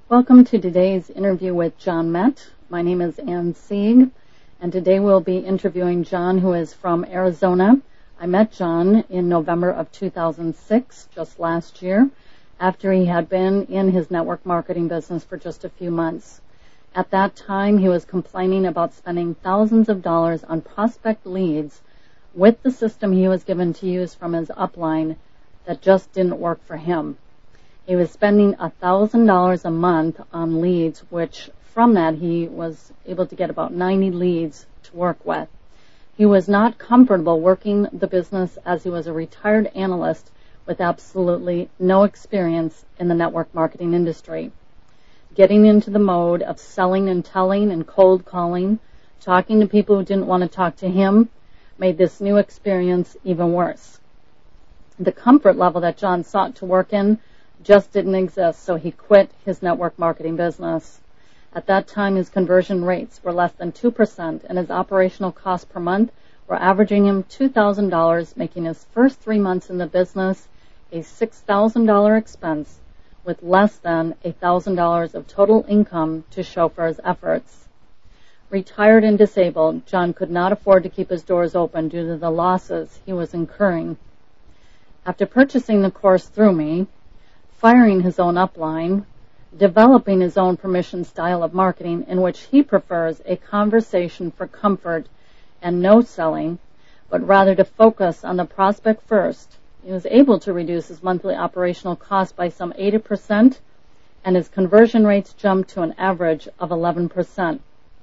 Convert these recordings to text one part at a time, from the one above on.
Welcome to today's interview with John Met. My name is Ann Sieg, and today we'll be interviewing John, who is from Arizona. I met John in November of 2006, just last year, after he had been in his network marketing business for just a few months. At that time, he was complaining about spending thousands of dollars on prospect leads with the system he was given to use from his upline that just didn't work for him. He was spending $1,000 a month on leads, which from that he was able to get about 90 leads to work with. He was not comfortable working the business as he was a retired analyst with absolutely no experience in the network marketing industry. Getting into the mode of selling and telling and cold calling, talking to people who didn't want to talk to him, made this new experience even worse. The comfort level that John sought to work in just didn't exist, so he quit his network marketing business. At that time, his conversion rates were less than 2%, and his operational costs per month were averaging him $2,000, making his first 3 months in the business a $6,000 expense with less than $1,000 of total income to show for his efforts. Retired and disabled, John could not afford to keep his doors open due to the losses he was incurring. After purchasing the course through me, firing his own upline, developing his own permission style of marketing in which he prefers a conversation for comfort and no selling, but rather to focus on the prospect first, he was able to reduce his monthly operational costs by some 80%, and his conversion rates jumped to an average of 11%.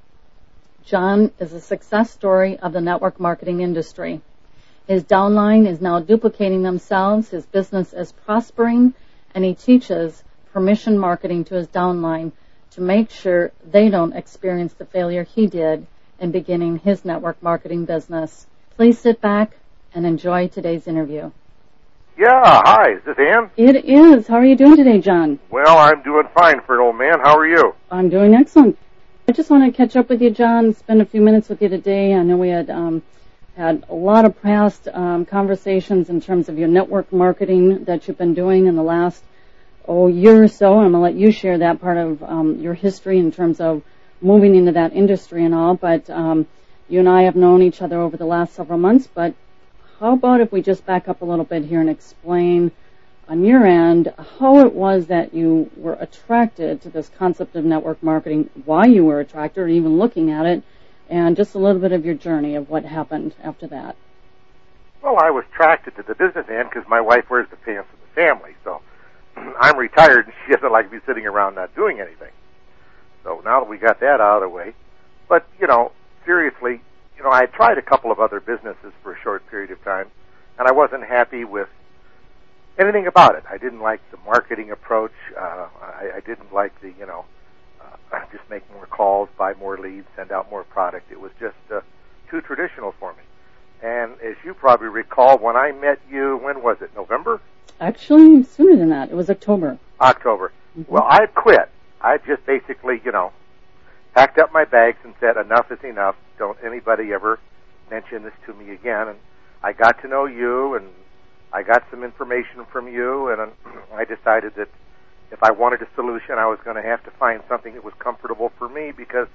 John is a success story of the network marketing industry. His downline is now duplicating themselves, his business is prospering, and he teaches permission marketing to his downline to make sure they don't experience the failure he did in beginning his network marketing business. Please sit back and enjoy today's interview. Yeah, hi, is this Ann? It is. How are you doing today, John? Well, I'm doing fine for an old man. How are you? I'm doing excellent. I just want to catch up with you, John, spend a few minutes with you today. I know we had had a lot of past conversations in terms of your network marketing that you've been doing in the last year or so. I'm going to let you share that part of your history in terms of moving into that industry and all. But you and I have known each other over the last several months. But how about if we just back up a little bit here and explain on your end how it was that you were attracted to this concept of network marketing, why you were attracted or even looking at it, and just a little bit of your journey of what happened after that. Well, I was attracted to the business end because my wife wears the pants of the family, so I'm retired and she doesn't like me sitting around not doing anything. So now that we got that out of the way, but, seriously, I had tried a couple of other businesses for a short period of time, and I wasn't happy with anything about it. I didn't like the marketing approach. I didn't like the, just make more calls, buy more leads, send out more product. It was just too traditional for me. And as you probably recall, when I met you, when was it, November? Actually, sooner than that. It was October. October. Mm-hmm. Well, I had quit. I just basically, packed up my bags and said, enough is enough. Don't anybody ever mention this to me again. And I got to know you, and I got some information from you, and I decided that if I wanted a solution, I was going to have to find something that was comfortable for me, because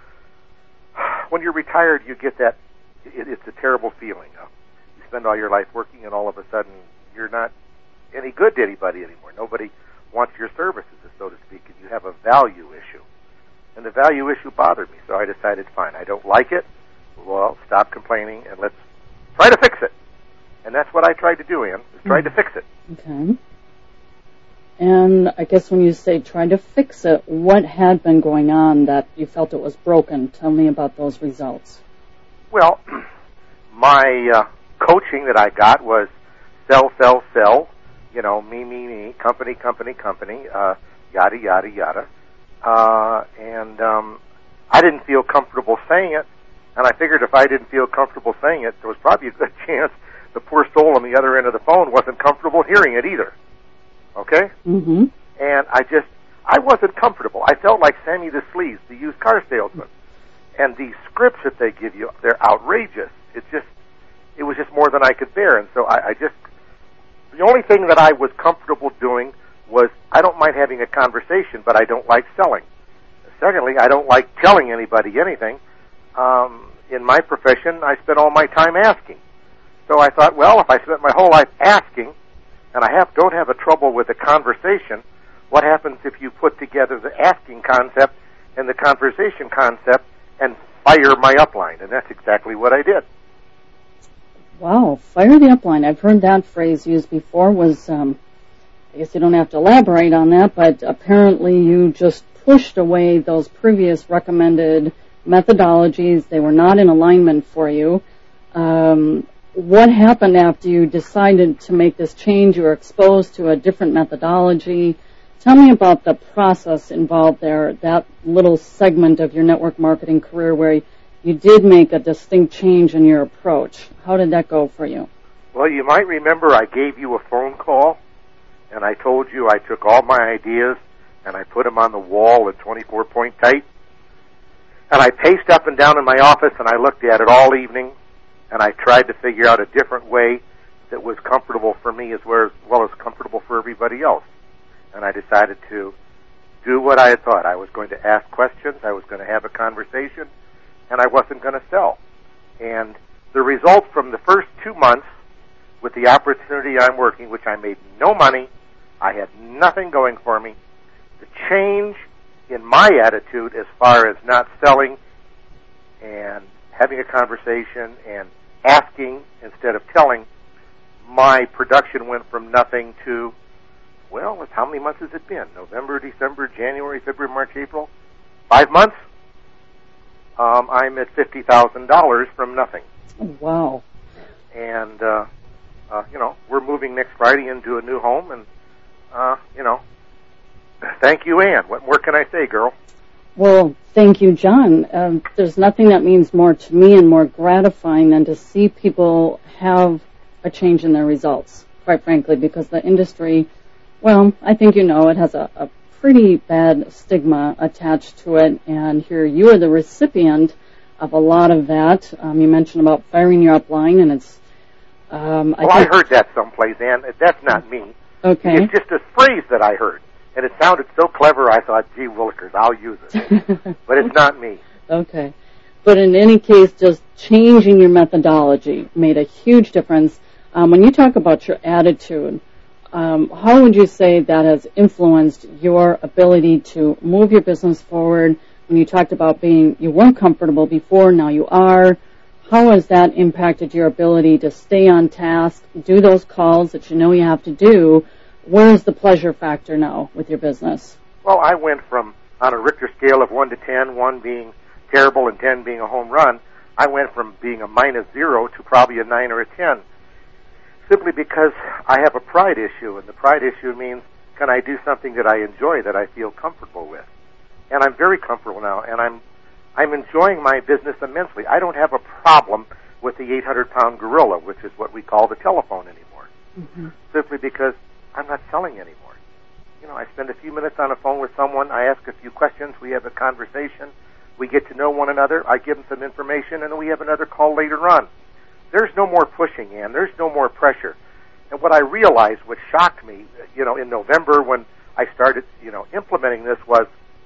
when you're retired, you get that, it's a terrible feeling. You spend all your life working, and all of a sudden, you're not any good to anybody anymore. Nobody wants your services, so to speak, and you have a value issue. And the value issue bothered me, so I decided, fine, I don't like it. Well, stop complaining, and let's try to fix it. And that's what I tried to do, Ann, is tried to fix it. Okay. And I guess when you say try to fix it, what had been going on that you felt it was broken? Tell me about those results. Well, my coaching that I got was sell, sell, sell, me, company, yada, yada, yada. And I didn't feel comfortable saying it, and I figured if I didn't feel comfortable saying it, there was probably a good chance the poor soul on the other end of the phone wasn't comfortable hearing it either. Okay? Mm-hmm. And I wasn't comfortable. I felt like Sammy the Sleaze, the used car salesman. And the scripts that they give you, they're outrageous. It was just more than I could bear. And so the only thing that I was comfortable doing was I don't mind having a conversation, but I don't like selling. Secondly, I don't like telling anybody anything. In my profession, I spend all my time asking. So I thought, well, if I spent my whole life asking, and I don't have a trouble with a conversation, what happens if you put together the asking concept and the conversation concept and fire my upline? And that's exactly what I did. Wow, fire the upline. I've heard that phrase used before. I guess you don't have to elaborate on that, but apparently you just pushed away those previous recommended methodologies. They were not in alignment for you. What happened after you decided to make this change? You were exposed to a different methodology. Tell me about the process involved there, that little segment of your network marketing career where you did make a distinct change in your approach. How did that go for you? Well, you might remember I gave you a phone call, and I told you I took all my ideas and I put them on the wall at 24-point type. And I paced up and down in my office and I looked at it all evening, and I tried to figure out a different way that was comfortable for me as well as comfortable for everybody else. And I decided to do what I had thought. I was going to ask questions, I was going to have a conversation, and I wasn't going to sell. And the result from the first 2 months with the opportunity I'm working, which I made no money, I had nothing going for me, the change in my attitude as far as not selling and having a conversation and asking instead of telling, my production went from nothing to, well, how many months has it been? November, December, January, February, March, April? 5 months? I'm at $50,000 from nothing. Oh, wow. And, we're moving next Friday into a new home, and, thank you, Ann. What more can I say, girl? Well, thank you, John. There's nothing that means more to me and more gratifying than to see people have a change in their results, quite frankly, because the industry, well, I think it has a pretty bad stigma attached to it, and here you are the recipient of a lot of that. You mentioned about firing your upline, and it's... I heard that someplace, Ann. That's not me. Okay. It's just a phrase that I heard, and it sounded so clever, I thought, gee willikers, I'll use it. But it's not me. Okay. But in any case, just changing your methodology made a huge difference. When you talk about your attitude, how would you say that has influenced your ability to move your business forward? When you talked about you weren't comfortable before, now you are. How has that impacted your ability to stay on task, do those calls that you have to do? Where's the pleasure factor now with your business? Well, I went from, on a Richter scale of 1 to 10, 1 being terrible and 10 being a home run, I went from being a -0 to probably a 9 or a 10. Simply because I have a pride issue, and the pride issue means, can I do something that I enjoy, that I feel comfortable with? And I'm very comfortable now, and I'm enjoying my business immensely. I don't have a problem with the 800-pound gorilla, which is what we call the telephone anymore. Mm-hmm. Simply because I'm not selling anymore. I spend a few minutes on the phone with someone, I ask a few questions, we have a conversation, we get to know one another, I give them some information, and then we have another call later on. There's no more pushing, Ann. There's no more pressure. And what I realized, what shocked me, in November when I started, implementing this was,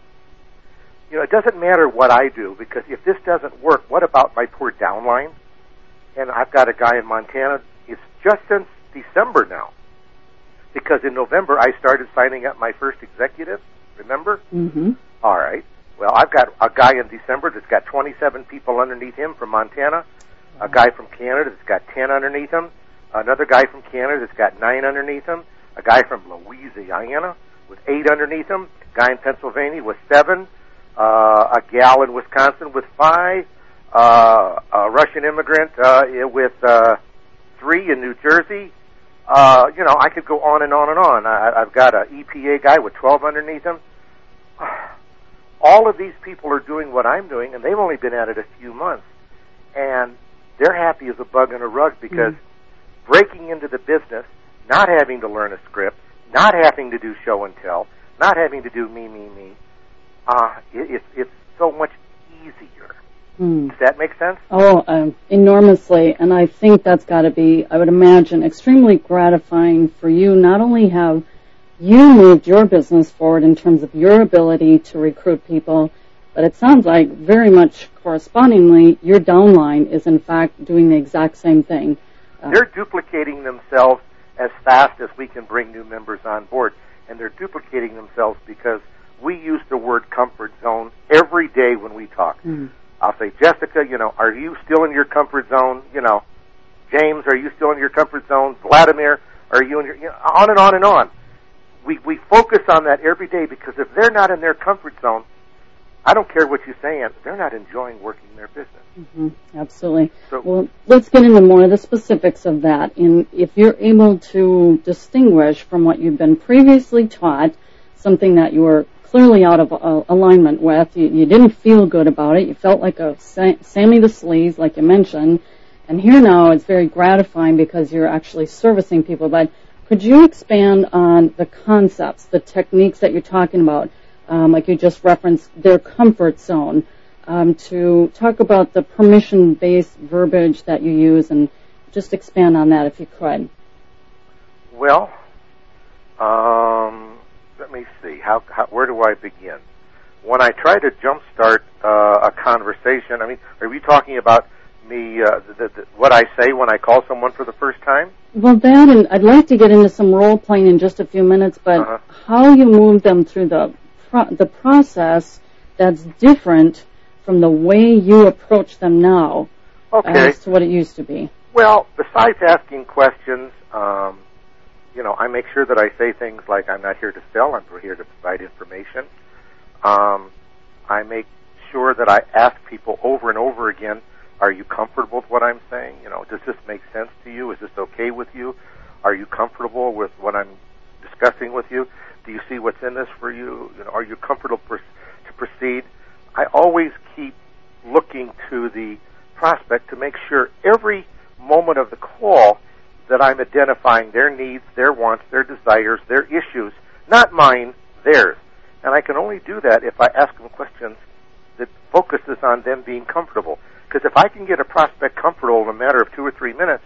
it doesn't matter what I do, because if this doesn't work, what about my poor downline? And I've got a guy in Montana, it's just since December now. Because in November, I started signing up my first executive, remember? Mm-hmm. All right. Well, I've got a guy in December that's got 27 people underneath him from Montana, a guy from Canada that's got 10 underneath him, another guy from Canada that's got 9 underneath him, a guy from Louisiana with 8 underneath him, a guy in Pennsylvania with 7, a gal in Wisconsin with 5, a Russian immigrant with 3 in New Jersey. I could go on and on and on. I've got an EPA guy with 12 underneath him. All of these people are doing what I'm doing, and they've only been at it a few months. And they're happy as a bug in a rug because breaking into the business, not having to learn a script, not having to do show and tell, not having to do me, it's so much easier. Does that make sense? Oh, enormously. And I think that's got to be, I would imagine, extremely gratifying for you. Not only have you moved your business forward in terms of your ability to recruit people, but it sounds like very much correspondingly, your downline is in fact doing the exact same thing. They're duplicating themselves as fast as we can bring new members on board, and they're duplicating themselves because we use the word comfort zone every day when we talk. I'll say, Jessica, are you still in your comfort zone? James, are you still in your comfort zone? Vladimir, are you in your, on and on and on. We focus on that every day because if they're not in their comfort zone, I don't care what you're saying, they're not enjoying working their business. Absolutely. So, well, let's get into more of the specifics of that. And if you're able to distinguish from what you've been previously taught, something that you were clearly out of alignment with, you didn't feel good about it, you felt like a Sammy the Sleaze, like you mentioned, and here now it's very gratifying because you're actually servicing people. But could you expand on the concepts, the techniques that you're talking about, like you just referenced, their comfort zone, to talk about the permission-based verbiage that you use, and just expand on that if you could. Well, let me see. Where do I begin? When I try to jumpstart a conversation, are we talking about me, what I say when I call someone for the first time? Well, that, and I'd like to get into some role-playing in just a few minutes, but how you move them through the process that's different from the way you approach them now as to what it used to be. Well, besides asking questions, I make sure that I say things like, I'm not here to sell, I'm here to provide information. I make sure that I ask people over and over again, are you comfortable with what I'm saying? Does this make sense to you? Is this okay with you? Are you comfortable with what I'm discussing with you? Do you see what's in this for you? Are you comfortable to proceed? I always keep looking to the prospect to make sure every moment of the call that I'm identifying their needs, their wants, their desires, their issues, not mine, theirs. And I can only do that if I ask them questions that focuses on them being comfortable. Because if I can get a prospect comfortable in a matter of 2 or 3 minutes,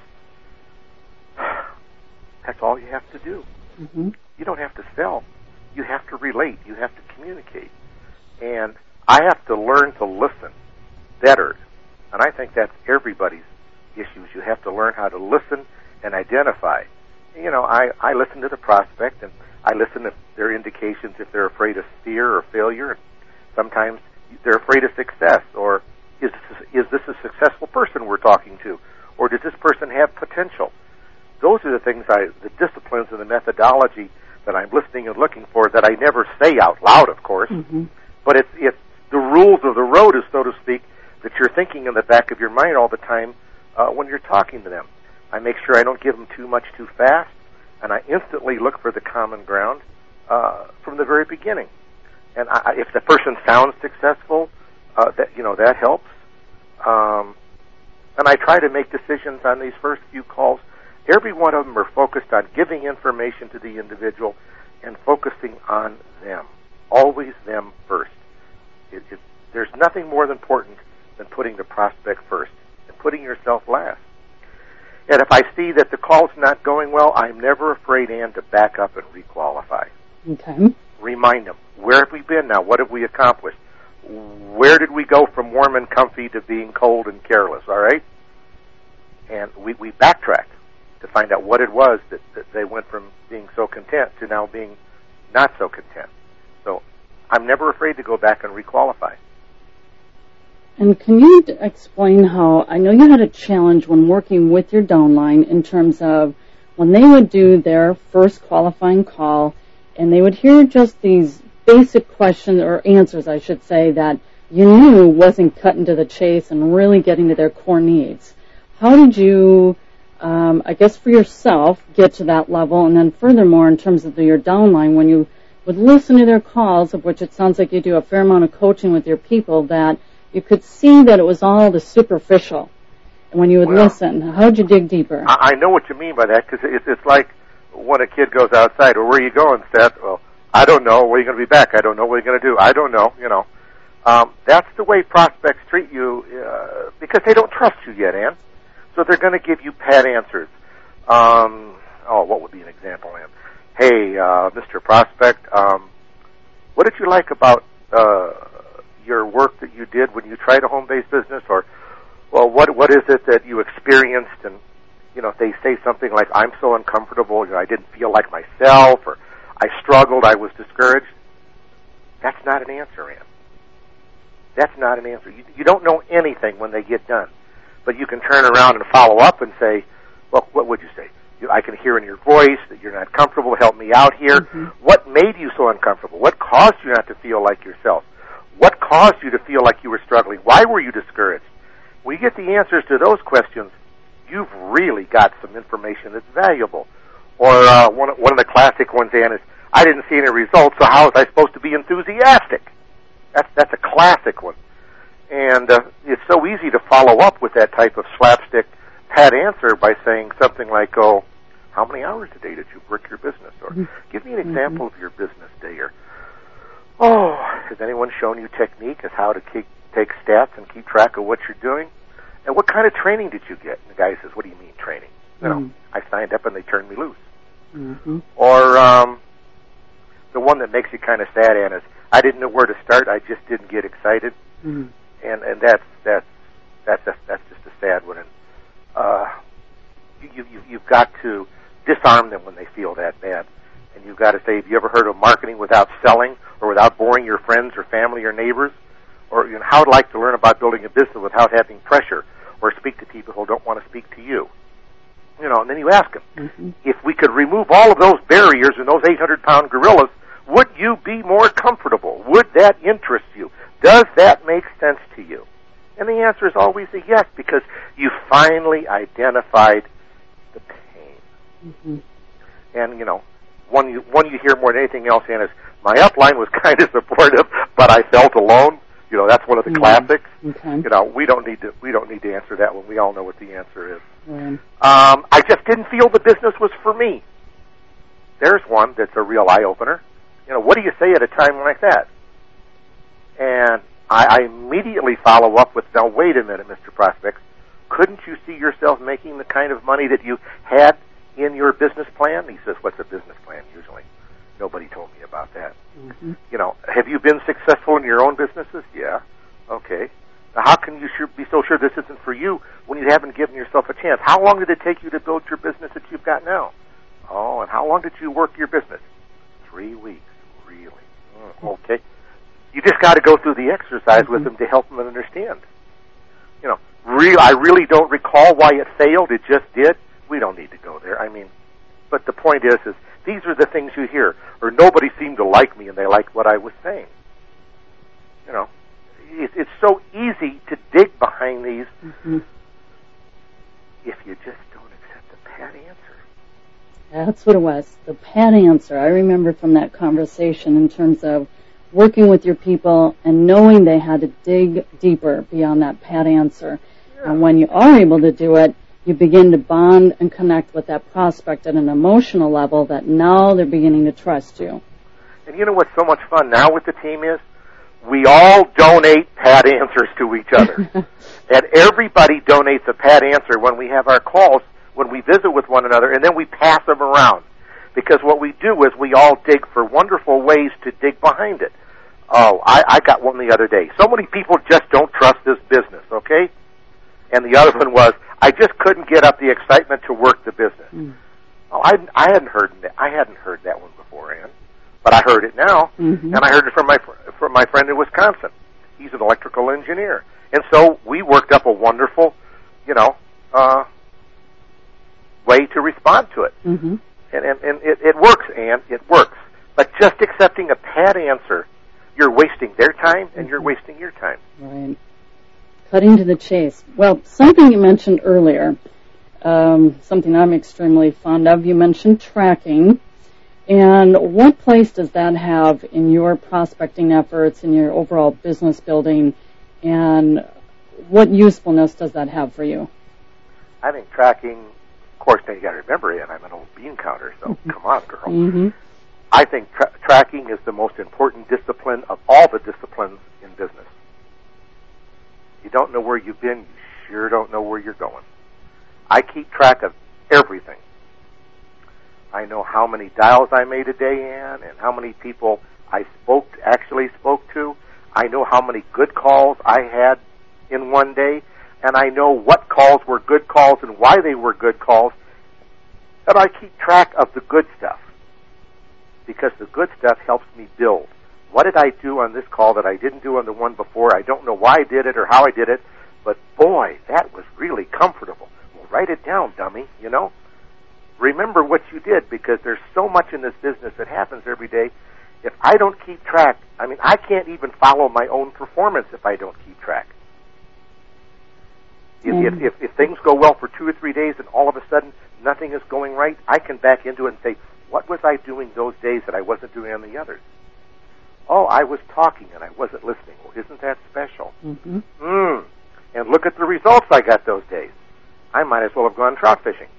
that's all you have to do. You don't have to sell. You have to relate. You have to communicate. And I have to learn to listen better. And I think that's everybody's issues. You have to learn how to listen and identify. I listen to the prospect, and I listen to their indications if they're afraid of fear or failure. And sometimes they're afraid of success, or is this a successful person we're talking to, or does this person have potential? Those are the things the disciplines and the methodology that I'm listening and looking for that I never say out loud, of course. But it's the rules of the road, so to speak, that you're thinking in the back of your mind all the time when you're talking to them. I make sure I don't give them too much too fast, and I instantly look for the common ground from the very beginning. And if the person sounds successful, that helps. And I try to make decisions on these first few calls. Every one of them are focused on giving information to the individual and focusing on them. Always them first. There's nothing more important than putting the prospect first and putting yourself last. And if I see that the call's not going well, I'm never afraid, Ann, to back up and requalify. Okay. Remind them, where have we been now? What have we accomplished? Where did we go from warm and comfy to being cold and careless, all right? And we backtracked to find out what it was that they went from being so content to now being not so content. So I'm never afraid to go back and requalify. And can you explain how, I know you had a challenge when working with your downline in terms of when they would do their first qualifying call and they would hear just these basic questions, or answers I should say, that you knew wasn't cutting to the chase and really getting to their core needs. How did you, I guess for yourself, get to that level? And then furthermore, in terms of your downline, when you would listen to their calls, of which it sounds like you do a fair amount of coaching with your people, that you could see that it was all the superficial. And when you would listen, how did you dig deeper? I know what you mean by that, because it's like when a kid goes outside, well, where are you going, Seth? Well, I don't know. When are you going to be back? I don't know. What are you going to do? I don't know. That's the way prospects treat you because they don't trust you yet, Ann. So they're going to give you pat answers. What would be an example, Ann? hey, Mr. Prospect, what did you like about your work that you did when you tried a home-based business? Or, well, what is it that you experienced? And, if they say something like, I'm so uncomfortable, I didn't feel like myself, or I struggled, I was discouraged, that's not an answer, Ann. That's not an answer. You don't know anything when they get done. But you can turn around and follow up and say, well, what would you say? I can hear in your voice that you're not comfortable. Help me out here. Mm-hmm. What made you so uncomfortable? What caused you not to feel like yourself? What caused you to feel like you were struggling? Why were you discouraged? When you get the answers to those questions, you've really got some information that's valuable. Or one of the classic ones, Ann, is, I didn't see any results, so how was I supposed to be enthusiastic? That's a classic one. And it's so easy to follow up with that type of slapstick pat answer by saying something like, oh, how many hours a day did you work your business? Or give me an example of your business day. Or, oh, has anyone shown you technique as how to take stats and keep track of what you're doing? And what kind of training did you get? And the guy says, what do you mean training? I signed up and they turned me loose. Mm-hmm. Or the one that makes you kind of sad, Ann, is, I didn't know where to start. I just didn't get excited. Mm-hmm. And that's just a sad one. And you've got to disarm them when they feel that bad. And you've got to say, have you ever heard of marketing without selling, or without boring your friends or family or neighbors? Or how would like to learn about building a business without having pressure, or speak to people who don't want to speak to you? And then you ask them, if we could remove all of those barriers and those 800-pound gorillas, would you be more comfortable? Would that interest you? Does that make sense to you? And the answer is always a yes, because you finally identified the pain. Mm-hmm. And, one you hear more than anything else, Ann, is, my upline was kind of supportive, but I felt alone. That's one of the classics. Okay. We don't need to answer that one. We all know what the answer is. Mm. I just didn't feel the business was for me. There's one that's a real eye-opener. What do you say at a time like that? And I immediately follow up with, now wait a minute, Mr. Prospect, couldn't you see yourself making the kind of money that you had in your business plan? He says, what's a business plan usually? Nobody told me about that. Mm-hmm. Have you been successful in your own businesses? Yeah. Okay. Now, how can you be so sure this isn't for you when you haven't given yourself a chance? How long did it take you to build your business that you've got now? Oh, and how long did you work your business? 3 weeks. Really? Okay. You just got to go through the exercise with them to help them understand. I really don't recall why it failed. It just did. We don't need to go there. But the point is these are the things you hear. Or nobody seemed to like me and they liked what I was saying. It's so easy to dig behind these if you just don't accept the pat answer. That's what it was, the pat answer. I remember from that conversation in terms of working with your people and knowing they had to dig deeper beyond that pat answer. Yeah. And when you are able to do it, you begin to bond and connect with that prospect at an emotional level that now they're beginning to trust you. And you know what's so much fun now with the team is? We all donate pat answers to each other. And everybody donates a pat answer when we have our calls, when we visit with one another, and then we pass them around. Because what we do is we all dig for wonderful ways to dig behind it. Oh, I got one the other day. So many people just don't trust this business, okay? And the other one was, I just couldn't get up the excitement to work the business. Mm. Oh, I hadn't heard that one before, Ann, but I heard it now, and I heard it from my friend in Wisconsin. He's an electrical engineer, and so we worked up a wonderful, way to respond to it. Mm-hmm. And it works, Ann. It works. But just accepting a pat answer, you're wasting their time and you're wasting your time. Right. Cutting to the chase. Well, something you mentioned earlier, something I'm extremely fond of, you mentioned tracking. And what place does that have in your prospecting efforts, in your overall business building, and what usefulness does that have for you? I think tracking, of course, now you got to remember, Ann, I'm an old bean counter, so come on, girl. Mm-hmm. I think tracking is the most important discipline of all the disciplines in business. You don't know where you've been, you sure don't know where you're going. I keep track of everything. I know how many dials I made a day in and how many people I actually spoke to. I know how many good calls I had in one day, and I know what calls were good calls and why they were good calls. And I keep track of the good stuff, because the good stuff helps me build. What did I do on this call that I didn't do on the one before? I don't know why I did it or how I did it, but boy, that was really comfortable. Well, write it down, dummy, you know. Remember what you did, because there's so much in this business that happens every day. If I don't keep track, I mean, I can't even follow my own performance if I don't keep track. If things go well for 2 or 3 days and all of a sudden nothing is going right, I can back into it and say, what was I doing those days that I wasn't doing on the others? Oh, I was talking and I wasn't listening. Well, isn't that special? Mm-hmm. And look at the results I got those days. I might as well have gone trout fishing.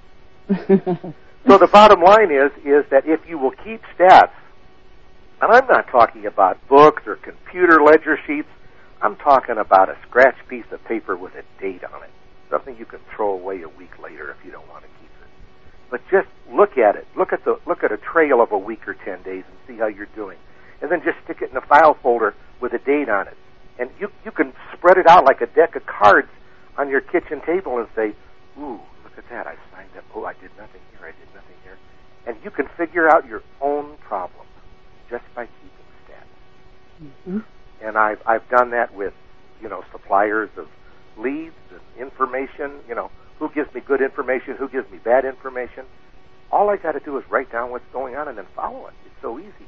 So the bottom line is that if you will keep stats, and I'm not talking about books or computer ledger sheets, I'm talking about a scratch piece of paper with a date on it, something you can throw away a week later if you don't want to keep it. But just look at it. Look at a trail of a week or 10 days and see how you're doing. And then just stick it in a file folder with a date on it. And you can spread it out like a deck of cards on your kitchen table and say, ooh, look at that, I signed up. Oh, I did nothing here, I did nothing here. And you can figure out your own problem just by keeping stats. Mm-hmm. And I've done that with, suppliers of leads and information, who gives me good information, who gives me bad information. All I got to do is write down what's going on and then follow it. It's so easy.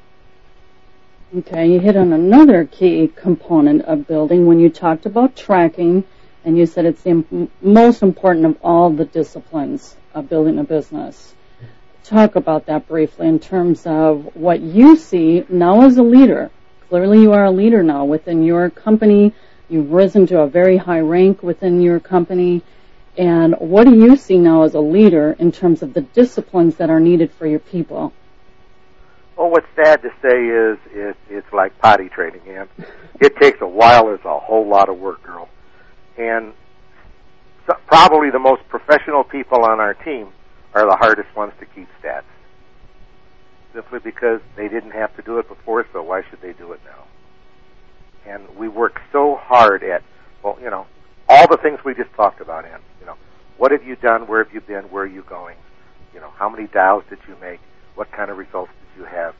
Okay, you hit on another key component of building when you talked about tracking, and you said it's the most important of all the disciplines of building a business. Talk about that briefly in terms of what you see now as a leader. Clearly you are a leader now within your company. You've risen to a very high rank within your company. And what do you see now as a leader in terms of the disciplines that are needed for your people? Well, what's sad to say is it's like potty training, Ann. It takes a while. There's a whole lot of work, girl. And probably the most professional people on our team are the hardest ones to keep stats. Simply because they didn't have to do it before, so why should they do it now? And we work so hard at, all the things we just talked about, Ann. What have you done? Where have you been? Where are you going? How many dials did you make? What kind of results did you have?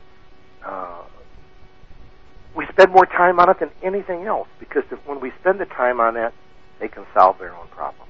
We spend more time on it than anything else, because when we spend the time on that, they can solve their own problems.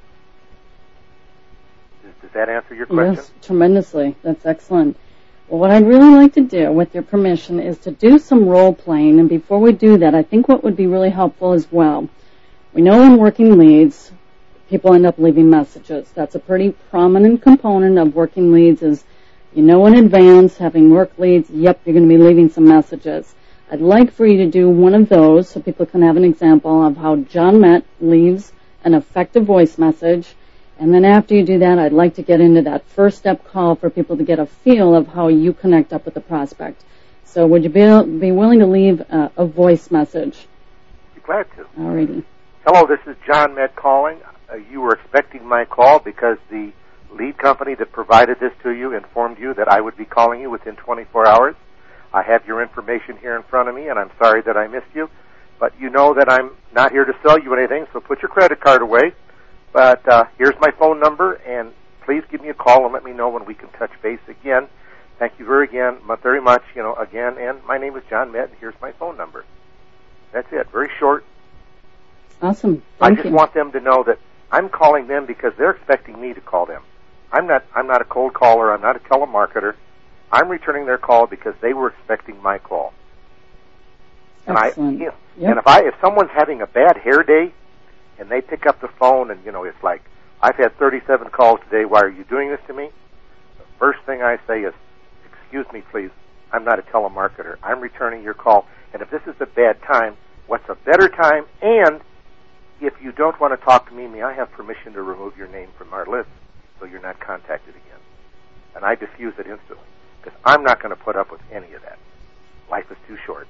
Does that answer your question? Yes, tremendously. That's excellent. Well, what I'd really like to do, with your permission, is to do some role-playing. And before we do that, I think what would be really helpful as well, we know in working leads, people end up leaving messages. That's a pretty prominent component of working leads is, in advance, having work leads, yep, you're going to be leaving some messages. I'd like for you to do one of those so people can have an example of how John Met leaves an effective voice message. And then after you do that, I'd like to get into that first step call for people to get a feel of how you connect up with the prospect. So would you be willing to leave a voice message? Be glad to. Alrighty. Hello, this is John Met calling. You were expecting my call because the lead company that provided this to you informed you that I would be calling you within 24 hours. I have your information here in front of me, and I'm sorry that I missed you. But you know that I'm not here to sell you anything, so put your credit card away. But here's my phone number, and please give me a call and let me know when we can touch base again. Thank you very much, again. And my name is John Met, and here's my phone number. That's it. Very short. Awesome. I just want them to know that I'm calling them because they're expecting me to call them. I'm not a cold caller. I'm not a telemarketer. I'm returning their call because they were expecting my call. Excellent. And if someone's having a bad hair day and they pick up the phone and it's like, I've had 37 calls today. Why are you doing this to me? The first thing I say is, excuse me, please. I'm not a telemarketer. I'm returning your call. And if this is a bad time, what's a better time? And if you don't want to talk to me, may I have permission to remove your name from our list so you're not contacted again? And I diffuse it instantly because I'm not going to put up with any of that. Life is too short.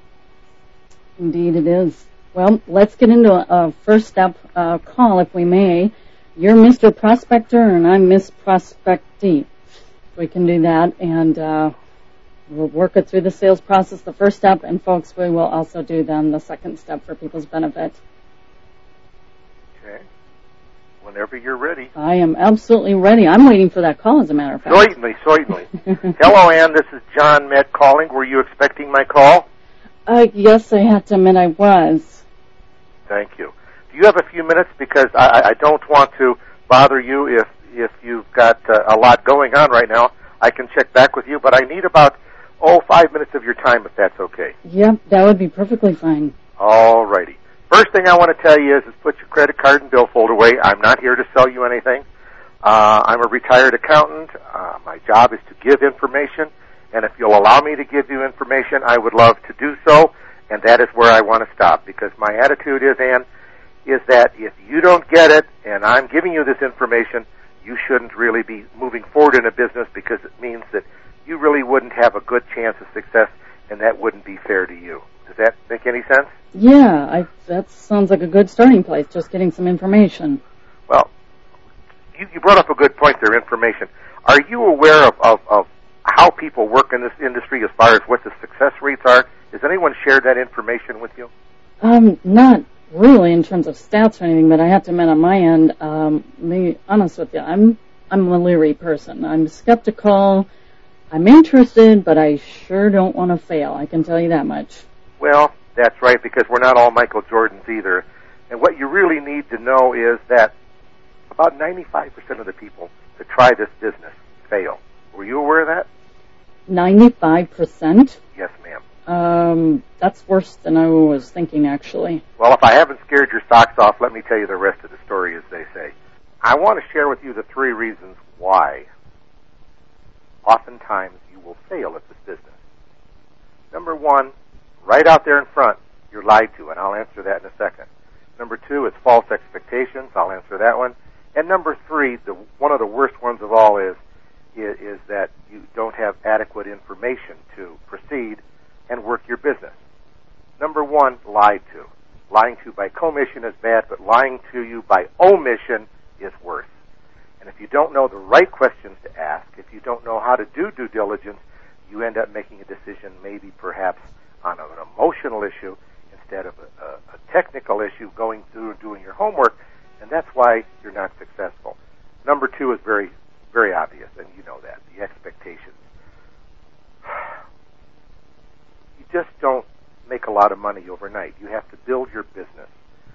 Indeed it is. Well, let's get into a first step call, if we may. You're Mr. Prospector, and I'm Miss Prospectee. We can do that, and we'll work it through the sales process, the first step, and folks, we will also do then the second step for people's benefit. Okay. Whenever you're ready. I am absolutely ready. I'm waiting for that call, as a matter of fact. Certainly. Hello, Ann. This is John Met calling. Were you expecting my call? Yes, I have to admit I was. Thank you. Do you have a few minutes? Because I don't want to bother you if you've got a lot going on right now. I can check back with you, but I need about 5 minutes of your time, if that's okay. Yep, that would be perfectly fine. All righty. First thing I want to tell you is put your credit card and billfold away. I'm not here to sell you anything. I'm a retired accountant. My job is to give information, and if you'll allow me to give you information, I would love to do so, and that is where I want to stop, because my attitude is, Ann, is that if you don't get it, and I'm giving you this information, you shouldn't really be moving forward in a business, because it means that you really wouldn't have a good chance of success, and that wouldn't be fair to you. Does that make any sense? Yeah, that sounds like a good starting place, just getting some information. Well, you brought up a good point there, information. Are you aware of how people work in this industry as far as what the success rates are? Has anyone shared that information with you? Not really in terms of stats or anything, but I have to admit on my end, to be honest with you, I'm a leery person. I'm skeptical. I'm interested, but I sure don't want to fail. I can tell you that much. Well, that's right, because we're not all Michael Jordans either. And what you really need to know is that about 95% of the people that try this business fail. Were you aware of that? 95%? Yes, ma'am. That's worse than I was thinking, actually. Well, if I haven't scared your socks off, let me tell you the rest of the story, as they say. I want to share with you the 3 reasons why oftentimes you will fail at this business. Number 1, right out there in front, you're lied to, and I'll answer that in a second. Number 2 is false expectations. I'll answer that one. And number 3, one of the worst ones of all is that you don't have adequate information to proceed and work your business. Number 1, lied to. Lying to by commission is bad, but lying to you by omission is worse. And if you don't know the right questions to ask, if you don't know how to do due diligence, you end up making a decision maybe perhaps on an emotional issue instead of a technical issue, going through and doing your homework, and that's why you're not successful. Number 2 is very, very obvious, and you know that, the expectations. You just don't make a lot of money overnight. You have to build your business.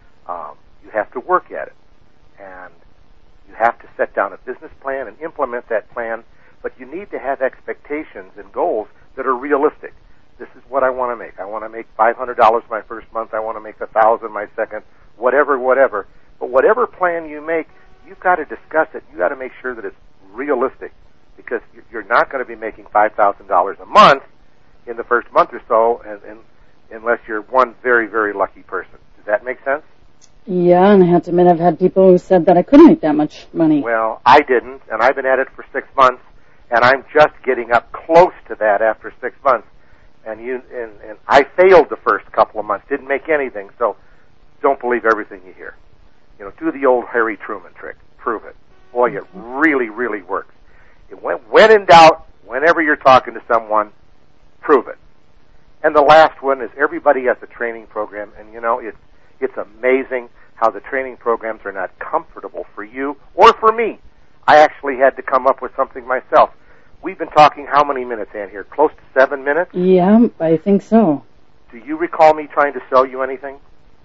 You have to work at it, and you have to set down a business plan and implement that plan, but you need to have expectations and goals that are realistic. This is what I want to make. I want to make $500 my first month. I want to make $1,000 my second, whatever. But whatever plan you make, you've got to discuss it. You've got to make sure that it's realistic, because you're not going to be making $5,000 a month in the first month or so, and unless you're one very, very lucky person. Does that make sense? Yeah, and I have to admit I've had people who said that I couldn't make that much money. Well, I didn't, and I've been at it for 6 months, and I'm just getting up close to that after 6 months. And I failed the first couple of months, didn't make anything, so don't believe everything you hear. Do the old Harry Truman trick. Prove it. Boy, it really, really works. When in doubt, whenever you're talking to someone, prove it. And the last one is everybody has a training program, and it's amazing how the training programs are not comfortable for you or for me. I actually had to come up with something myself. We've been talking how many minutes, Ann, here? Close to 7 minutes? Yeah, I think so. Do you recall me trying to sell you anything?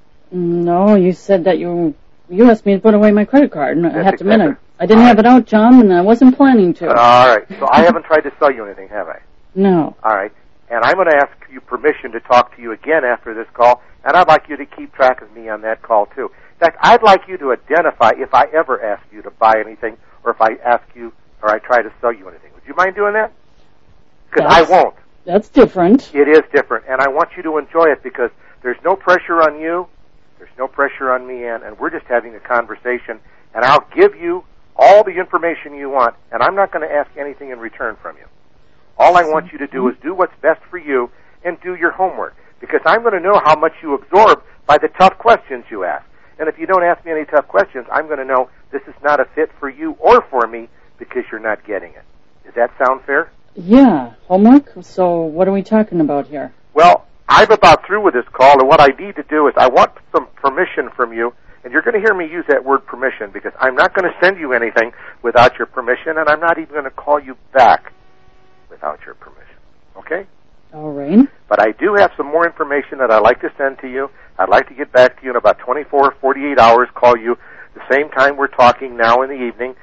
No, you said that you asked me to put away my credit card, and I have to admit I didn't have it out, John, and I wasn't planning to. All right, so I haven't tried to sell you anything, have I? No. All right, and I'm going to ask you permission to talk to you again after this call, and I'd like you to keep track of me on that call, too. In fact, I'd like you to identify if I ever ask you to buy anything, or if I ask you or I try to sell you anything. Would you mind doing that? Because I won't. That's different. It is different, and I want you to enjoy it, because there's no pressure on you, there's no pressure on me, Ann, and we're just having a conversation, and I'll give you all the information you want, and I'm not going to ask anything in return from you. All I want you to do is do what's best for you and do your homework, because I'm going to know how much you absorb by the tough questions you ask. And if you don't ask me any tough questions, I'm going to know this is not a fit for you or for me, because you're not getting it. Does that sound fair? Yeah, homework? So what are we talking about here? Well, I'm about through with this call, and what I need to do is I want some permission from you, and you're going to hear me use that word permission because I'm not going to send you anything without your permission, and I'm not even going to call you back without your permission. Okay? All right. But I do have some more information that I'd like to send to you. I'd like to get back to you in about 24 or 48 hours, call you the same time we're talking now in the evening,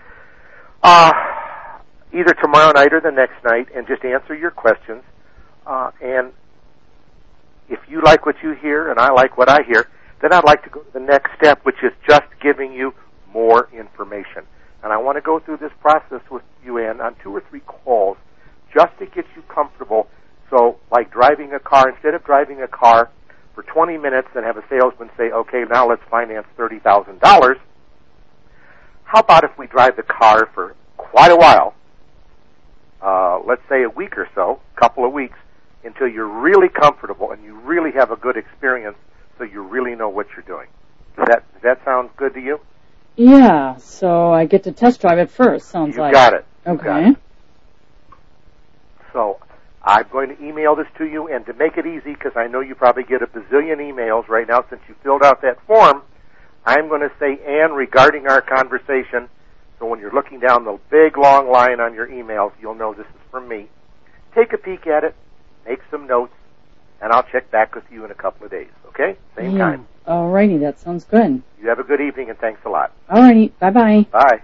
either tomorrow night or the next night, and just answer your questions. And if you like what you hear and I like what I hear, then I'd like to go to the next step, which is just giving you more information. And I want to go through this process with you, Ann, on 2 or 3 calls just to get you comfortable. So, like driving a car, instead of driving a car for 20 minutes and have a salesman say, okay, now let's finance $30,000, how about if we drive the car for quite a while, let's say a week or so, a couple of weeks, until you're really comfortable and you really have a good experience so you really know what you're doing. Does that sound good to you? Yeah, so I get to test drive it first, sounds like. You got it. Okay. So I'm going to email this to you, and to make it easy, because I know you probably get a bazillion emails right now since you filled out that form, I'm going to say, Ann, regarding our conversation, so when you're looking down the big, long line on your emails, you'll know this is from me. Take a peek at it, make some notes, and I'll check back with you in a couple of days, okay? Same time. All righty, that sounds good. You have a good evening, and thanks a lot. All righty, bye-bye. Bye.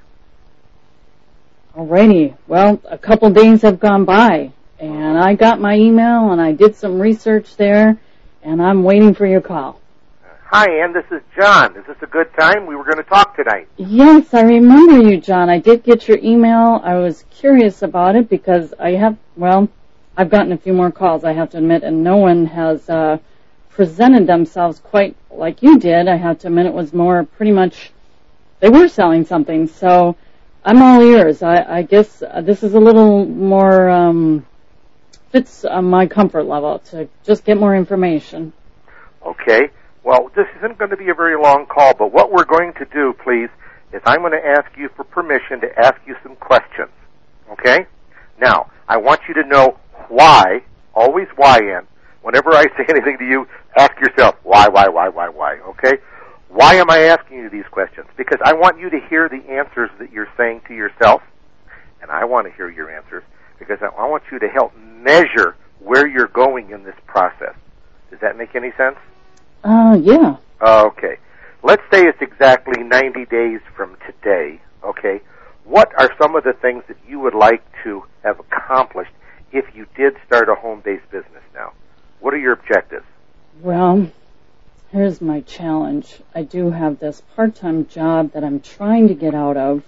All righty, well, a couple days have gone by, and I got my email, and I did some research there, and I'm waiting for your call. Hi, Ann, this is John. Is this a good time? We were going to talk tonight. Yes, I remember you, John. I did get your email. I was curious about it because I've gotten a few more calls, I have to admit, and no one has presented themselves quite like you did. I have to admit it was more pretty much, they were selling something, so I'm all ears. I guess this is a little more, fits my comfort level to just get more information. Okay. Well, this isn't going to be a very long call, but what we're going to do, please, is I'm going to ask you for permission to ask you some questions. Okay? Now, I want you to know why, always why, Ann. Whenever I say anything to you, ask yourself, why, okay? Why am I asking you these questions? Because I want you to hear the answers that you're saying to yourself, and I want to hear your answers, because I want you to help measure where you're going in this process. Does that make any sense? Yeah. Okay. Let's say it's exactly 90 days from today, okay? What are some of the things that you would like to have accomplished if you did start a home-based business now? What are your objectives? Well, here's my challenge. I do have this part-time job that I'm trying to get out of,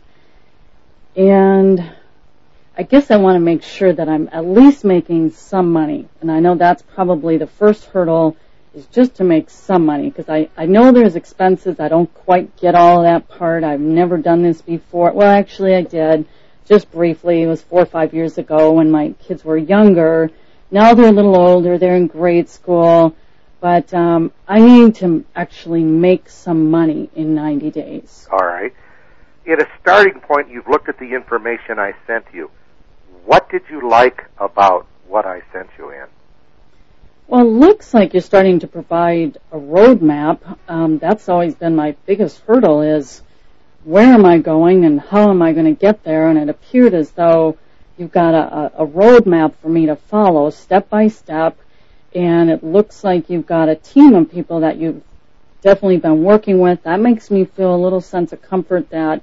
and I guess I want to make sure that I'm at least making some money, and I know that's probably the first hurdle is just to make some money, because I know there's expenses. I don't quite get all of that part. I've never done this before. Well, actually, I did, just briefly. It was 4 or 5 years ago when my kids were younger. Now they're a little older. They're in grade school. But I need to actually make some money in 90 days. All right. At a starting point, you've looked at the information I sent you. What did you like about what I sent you, Ann? Well, it looks like you're starting to provide a roadmap. That's always been my biggest hurdle is where am I going and how am I going to get there? And it appeared as though you've got a roadmap for me to follow step by step. And it looks like you've got a team of people that you've definitely been working with. That makes me feel a little sense of comfort that,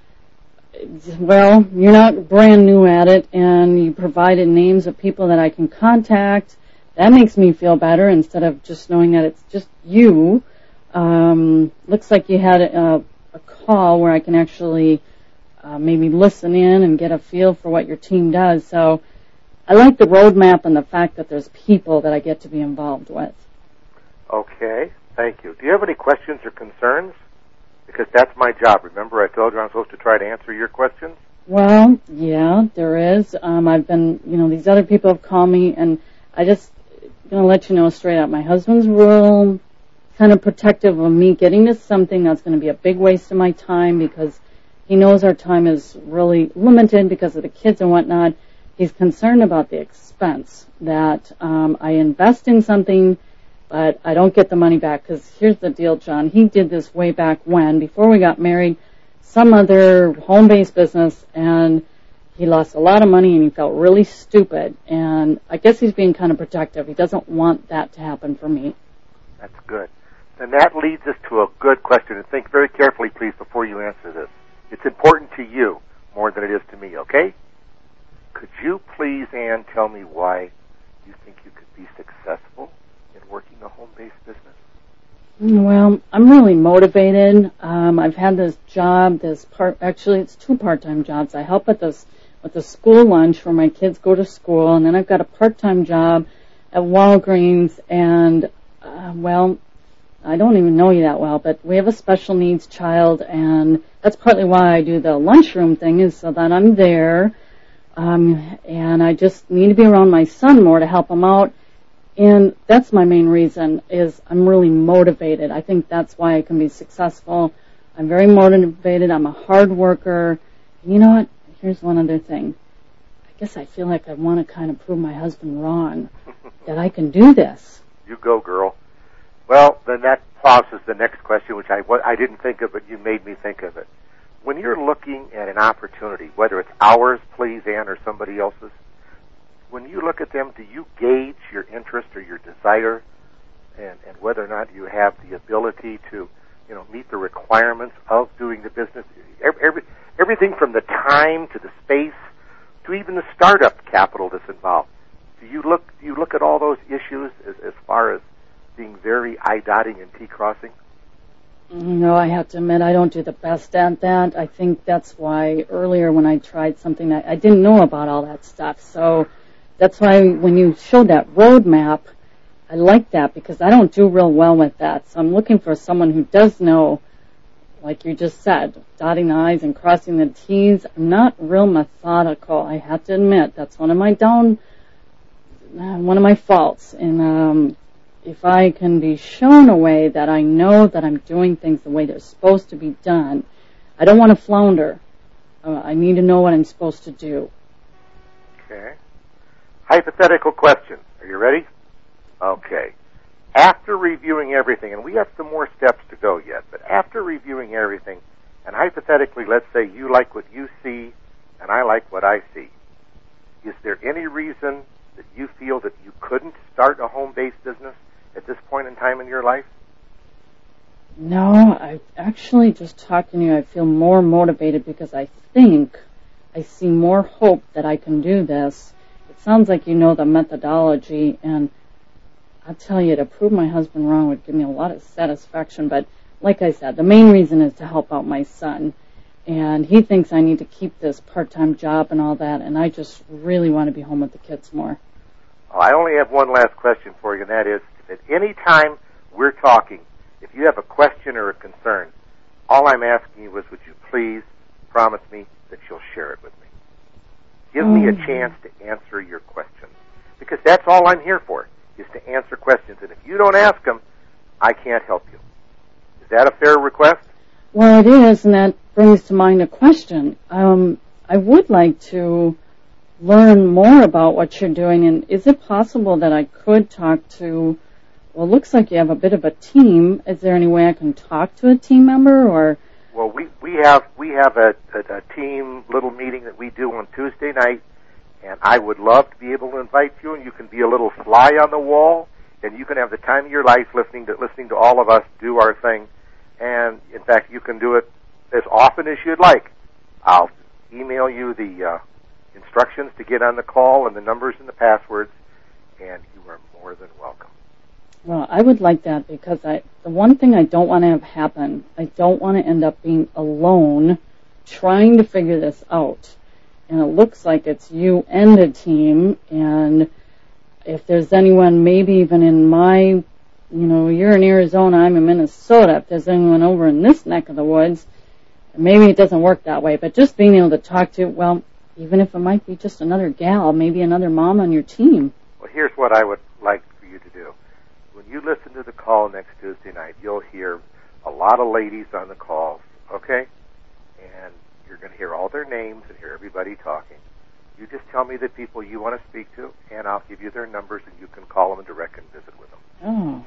well, you're not brand new at it, and you provided names of people that I can contact. That makes me feel better instead of just knowing that it's just you. Looks like you had a call where I can actually maybe listen in and get a feel for what your team does. So I like the roadmap and the fact that there's people that I get to be involved with. Okay, thank you. Do you have any questions or concerns? Because that's my job. Remember, I told you I'm supposed to try to answer your questions? Well, yeah, there is. I've been, these other people have called me, and I just going to let you know straight up. My husband's real kind of protective of me getting to something that's going to be a big waste of my time because He knows our time is really limited because of the kids and whatnot. He's concerned about the expense, that I invest in something, but I don't get the money back. Because here's the deal, John. He did this way back when, before we got married, some other home-based business, and he lost a lot of money, and he felt really stupid. And I guess he's being kind of protective. He doesn't want that to happen for me. That's good. And that leads us to a good question. And think very carefully, please, before you answer this. It's important to you more than it is to me, okay? Could you please, Ann, tell me why you think you could be successful in working a home-based business? Well, I'm really motivated. I've had this job, actually it's 2 part-time jobs. I help with the school lunch where my kids go to school, and then I've got a part-time job at Walgreens, and, well, I don't even know you that well, but we have a special needs child, and that's partly why I do the lunchroom thing, is so that I'm there, and I just need to be around my son more to help him out, and that's my main reason, is I'm really motivated. I think that's why I can be successful. I'm very motivated. I'm a hard worker. And you know what? Here's one other thing. I guess I feel like I want to kind of prove my husband wrong, that I can do this. You go, girl. Well, then that pauses the next question, which I didn't think of, but you made me think of it. When you're looking at an opportunity, whether it's ours, please, Ann, or somebody else's, when you look at them, do you gauge your interest or your desire and whether or not you have the ability to, meet the requirements of doing the business? Everything from the time to the space to even the startup capital that's involved. Do you look at all those issues as far as being very I-dotting and T-crossing? No, I have to admit I don't do the best at that. I think that's why earlier when I tried something, I didn't know about all that stuff. So that's why when you showed that roadmap, I like that because I don't do real well with that. So I'm looking for someone who does know, like you just said, dotting the I's and crossing the T's. I'm not real methodical. I have to admit that's one of my faults. And if I can be shown a way that I know that I'm doing things the way they're supposed to be done, I don't want to flounder. I need to know what I'm supposed to do. Okay. Hypothetical question. Are you ready? Okay. After reviewing everything, and we have some more steps to go yet, but after reviewing everything, and hypothetically, let's say you like what you see and I like what I see, is there any reason that you feel that you couldn't start a home-based business at this point in time in your life? No, I actually, just talking to you, I feel more motivated because I think I see more hope that I can do this. It sounds like you know the methodology, and I'll tell you, to prove my husband wrong would give me a lot of satisfaction, but like I said, the main reason is to help out my son, and he thinks I need to keep this part-time job and all that, and I just really want to be home with the kids more. Well, I only have one last question for you, and that is, at any time we're talking, if you have a question or a concern, all I'm asking you is, would you please promise me that you'll share it with me? Give me a chance to answer your questions, because that's all I'm here for, is to answer questions. And if you don't ask them, I can't help you. Is that a fair request? Well, it is, and that brings to mind a question. I would like to learn more about what you're doing, and is it possible that I could talk to, well, it looks like you have a bit of a team. Is there any way I can talk to a team member, or? Well, we have a team little meeting that we do on Tuesday night, and I would love to be able to invite you, and you can be a little fly on the wall, and you can have the time of your life listening to all of us do our thing. And in fact, you can do it as often as you'd like. I'll email you the instructions to get on the call and the numbers and the passwords, and you are more than welcome. Well, I would like that because the one thing I don't want to have happen, I don't want to end up being alone trying to figure this out. And it looks like it's you and a team, and if there's anyone maybe even in my, you're in Arizona, I'm in Minnesota, if there's anyone over in this neck of the woods, maybe it doesn't work that way, but just being able to talk to, well, even if it might be just another gal, maybe another mom on your team. Well, here's what I would like for you to do. When you listen to the call next Tuesday night, you'll hear a lot of ladies on the calls, okay? And You're going to hear all their names and hear everybody talking. You just tell me the people you want to speak to, and I'll give you their numbers, and you can call them and direct and visit with them. Oh,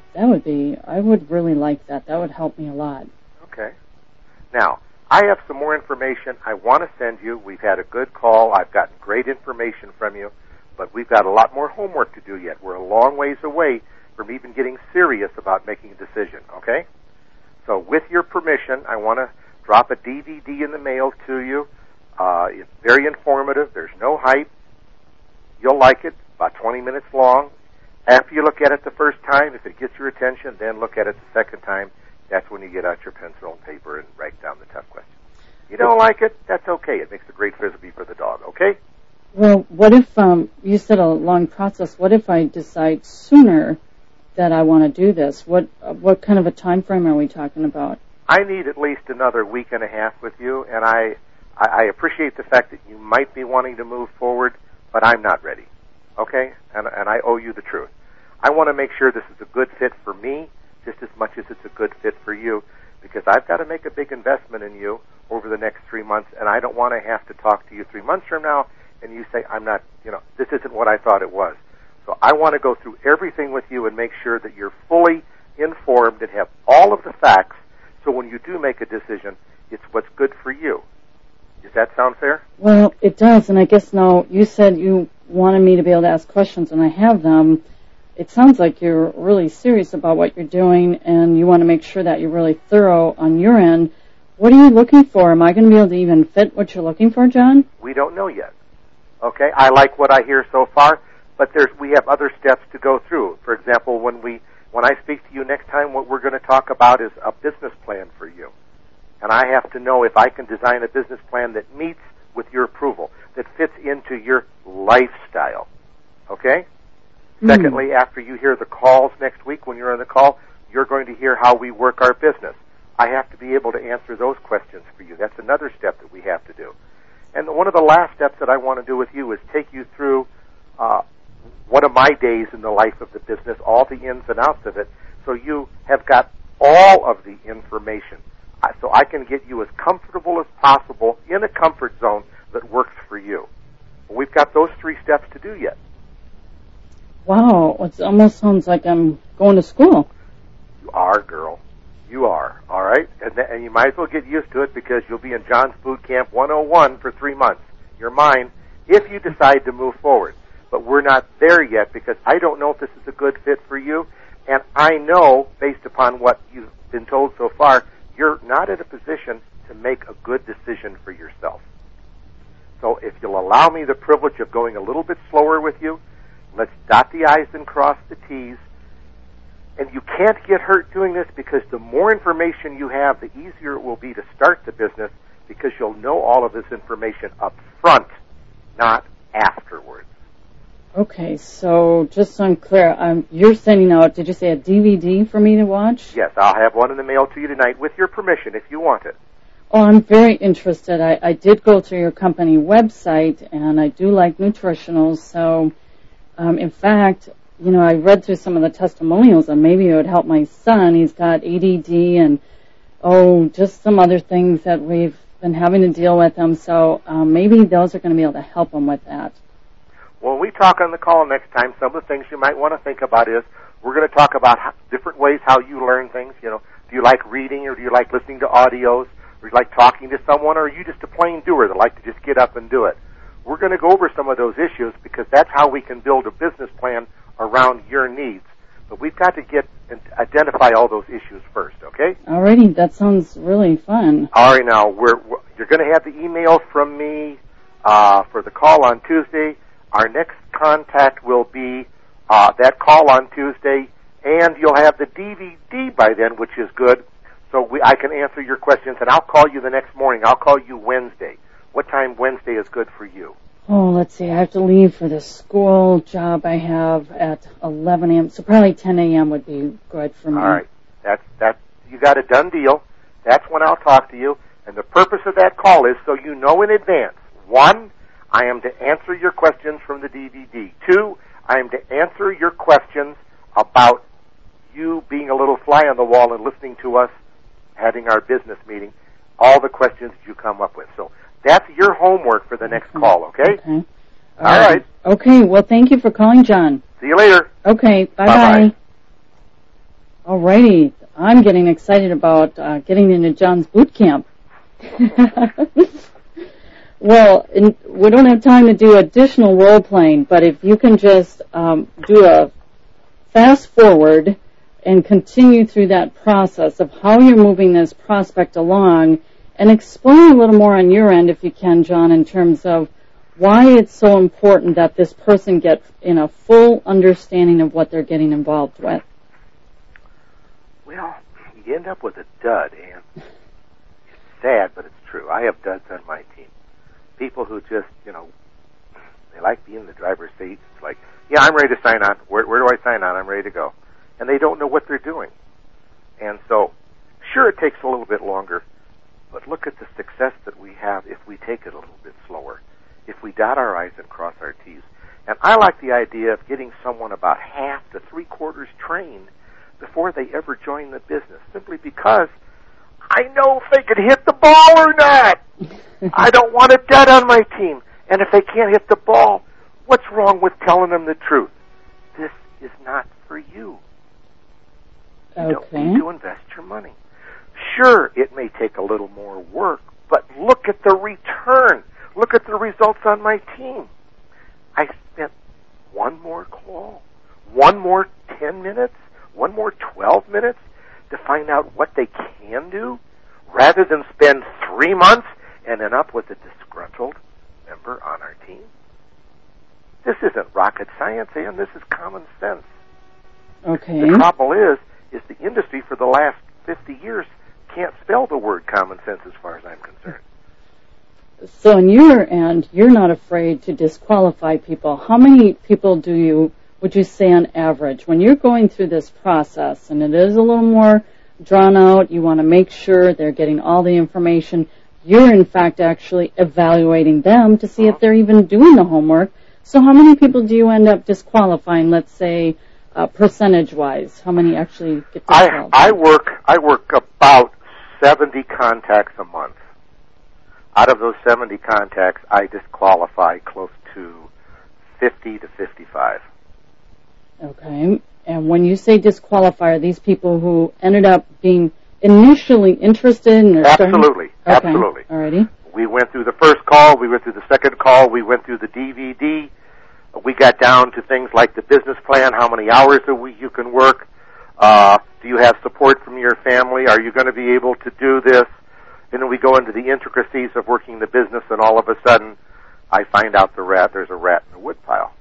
I would really like that. That would help me a lot. Okay. Now, I have some more information I want to send you. We've had a good call. I've gotten great information from you, but we've got a lot more homework to do yet. We're a long ways away from even getting serious about making a decision, okay? So with your permission, I want to drop a DVD in the mail to you. It's very informative. There's no hype. You'll like it. About 20 minutes long. After you look at it the first time, if it gets your attention, then look at it the second time. That's when you get out your pencil and paper and write down the tough questions. You don't like it? That's okay. It makes a great frisbee for the dog, okay? Well, what if, you said a long process, what if I decide sooner that I want to do this? What kind of a time frame are we talking about? I need at least another week and a half with you, and I appreciate the fact that you might be wanting to move forward, but I'm not ready, okay? And I owe you the truth. I want to make sure this is a good fit for me just as much as it's a good fit for you, because I've got to make a big investment in you over the next 3 months, and I don't want to have to talk to you 3 months from now and you say, I'm not, this isn't what I thought it was. So I want to go through everything with you and make sure that you're fully informed and have all of the facts, so when you do make a decision, it's what's good for you. Does that sound fair? Well, it does, and I guess now you said you wanted me to be able to ask questions, and I have them. It sounds like you're really serious about what you're doing, and you want to make sure that you're really thorough on your end. What are you looking for? Am I going to be able to even fit what you're looking for, John? We don't know yet. Okay, I like what I hear so far, but we have other steps to go through. For example, when I speak to you next time, what we're going to talk about is a business plan for you. And I have to know if I can design a business plan that meets with your approval, that fits into your lifestyle. Okay? Secondly, after you hear the calls next week, when you're on the call, you're going to hear how we work our business. I have to be able to answer those questions for you. That's another step that we have to do. And one of the last steps that I want to do with you is take you through one of my days in the life of the business, all the ins and outs of it, so you have got all of the information, so I can get you as comfortable as possible in a comfort zone that works for you. We've got those 3 steps to do yet. Wow, it almost sounds like I'm going to school. You are, girl. You are, all right? And you might as well get used to it, because you'll be in John's Boot Camp 101 for 3 months. You're mine if you decide to move forward. But we're not there yet, because I don't know if this is a good fit for you, and I know, based upon what you've been told so far, you're not in a position to make a good decision for yourself. So if you'll allow me the privilege of going a little bit slower with you, let's dot the I's and cross the T's. And you can't get hurt doing this, because the more information you have, the easier it will be to start the business, because you'll know all of this information up front, not afterwards. Okay, so just so I'm clear, you're sending out, did you say a DVD for me to watch? Yes, I'll have one in the mail to you tonight with your permission if you want it. Oh, I'm very interested. I did go to your company website, and I do like nutritionals, so in fact, I read through some of the testimonials, and maybe it would help my son. He's got ADD and, just some other things that we've been having to deal with him, so maybe those are going to be able to help him with that. When we talk on the call next time, some of the things you might want to think about is, we're going to talk about different ways how you learn things. Do you like reading, or do you like listening to audios, or do you like talking to someone, or are you just a plain doer that like to just get up and do it? We're going to go over some of those issues, because that's how we can build a business plan around your needs. But we've got to get and identify all those issues first, okay? Alrighty, that sounds really fun. All right, now, you're going to have the email from me for the call on Tuesday. Our next contact will be that call on Tuesday, and you'll have the DVD by then, which is good, so I can answer your questions, and I'll call you the next morning. I'll call you Wednesday. What time Wednesday is good for you? Oh, let's see. I have to leave for the school job I have at 11 a.m., so probably 10 a.m. would be good for me. All right. That's you got a done deal. That's when I'll talk to you, and the purpose of that call is so you know in advance. 1, I am to answer your questions from the DVD. 2, I am to answer your questions about you being a little fly on the wall and listening to us having our business meeting, all the questions that you come up with. So That's your homework for the next call, okay? Okay. All right. Okay, well, thank you for calling, John. See you later. Okay, bye-bye. Bye-bye. All righty. I'm getting excited about getting into John's boot camp. Well, we don't have time to do additional role-playing, but if you can just do a fast forward and continue through that process of how you're moving this prospect along, and explain a little more on your end, if you can, John, in terms of why it's so important that this person get in a full understanding of what they're getting involved with. Well, you end up with a dud, and it's sad, but it's true. I have duds on my team. People who just, they like being in the driver's seat. It's like, yeah, I'm ready to sign on. Where do I sign on? I'm ready to go. And they don't know what they're doing. And so, sure, it takes a little bit longer, but look at the success that we have if we take it a little bit slower, if we dot our I's and cross our T's. And I like the idea of getting someone about half to three-quarters trained before they ever join the business, simply because I know if they can hit the ball or not. I don't want a dud on my team. And if they can't hit the ball, what's wrong with telling them the truth? This is not for you. You don't need to invest your money. Sure, it may take a little more work, but look at the return. Look at the results on my team. I spent one more call, one more 10 minutes, one more 12 minutes to find out what they can do, rather than spend 3 months and end up with a disgruntled member on our team. This isn't rocket science, and this is common sense. Okay. The trouble is the industry for the last 50 years can't spell the word common sense as far as I'm concerned. So on your end, you're not afraid to disqualify people. How many people would you say on average, when you're going through this process, and it is a little more drawn out, you want to make sure they're getting all the information, you're in fact actually evaluating them to see if they're even doing the homework. So how many people do you end up disqualifying, let's say, percentage-wise? How many actually get disqualified? I work about 70 contacts a month. Out of those 70 contacts, I disqualify close to 50 to 55. Okay. And when you say disqualify, are these people who ended up being initially interested in their Absolutely. Okay. Absolutely. Alrighty. We went through the first call, we went through the second call, we went through the DVD. We got down to things like the business plan, how many hours a week you can work. Do you have support from your family? Are you going to be able to do this? And then we go into the intricacies of working the business, and all of a sudden, I find out there's a rat in the woodpile.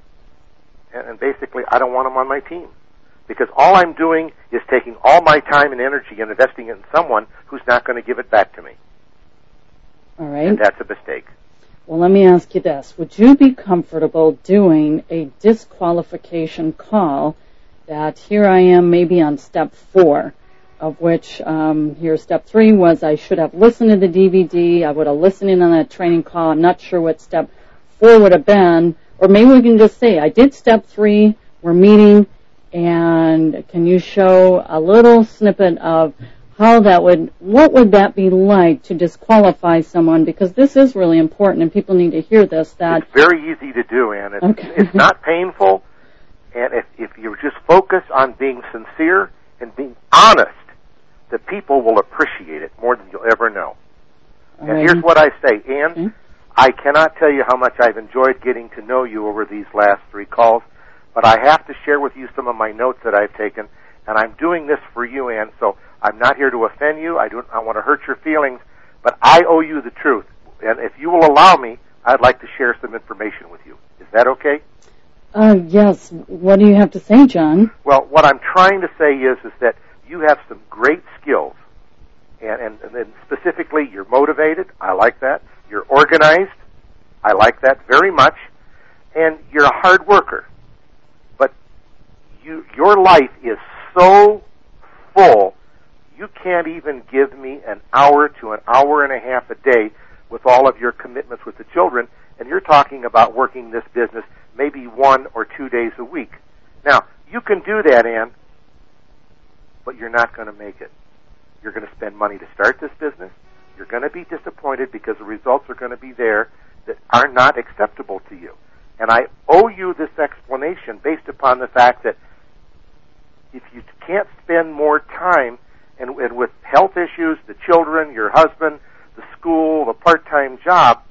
And basically, I don't want them on my team. Because all I'm doing is taking all my time and energy and investing it in someone who's not going to give it back to me. All right. And that's a mistake. Well, let me ask you this. Would you be comfortable doing a disqualification call that here I am maybe on step 4, of which here step 3 was I should have listened to the DVD, I would have listened in on that training call, I'm not sure what step 4 would have been, or maybe we can just say I did step 3, we're meeting, and can you show a little snippet of what would that be like to disqualify someone? Because this is really important, and people need to hear this. It's very easy to do, Ann. It's not painful, and if you just focus on being sincere and being honest, the people will appreciate it more than you'll ever know. And here's what I say, Ann, I cannot tell you how much I've enjoyed getting to know you over these last 3 calls, but I have to share with you some of my notes that I've taken, and I'm doing this for you, Ann, so I'm not here to offend you. I want to hurt your feelings, but I owe you the truth. And if you will allow me, I'd like to share some information with you. Is that okay? Yes. What do you have to say, John? Well, what I'm trying to say is that you have some great skills, and then specifically you're motivated. I like that. You're organized. I like that very much. And you're a hard worker. But your life is so full, you can't even give me an hour to an hour and a half a day with all of your commitments with the children, and you're talking about working this business maybe 1 or 2 days a week. Now, you can do that, Ann, but you're not going to make it. You're going to spend money to start this business. You're going to be disappointed because the results are going to be there that are not acceptable to you. And I owe you this explanation based upon the fact that if you can't spend more time and with health issues, the children, your husband, the school, the part-time job,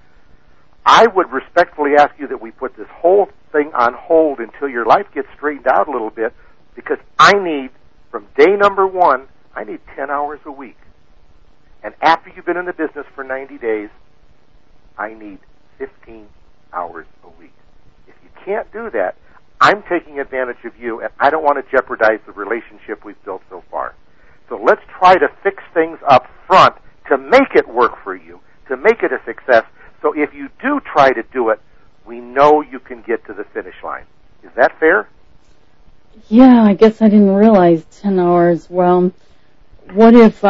I would respectfully ask you that we put this whole thing on hold until your life gets straightened out a little bit, because I need, from day number one, I need 10 hours a week. And after you've been in the business for 90 days, I need 15 hours a week. If you can't do that, I'm taking advantage of you, and I don't want to jeopardize the relationship we've built so far. So let's try to fix things up front to make it work for you, to make it a success. So if you do try to do it, we know you can get to the finish line. Is that fair? Yeah, I guess I didn't realize 10 hours. Well, what if,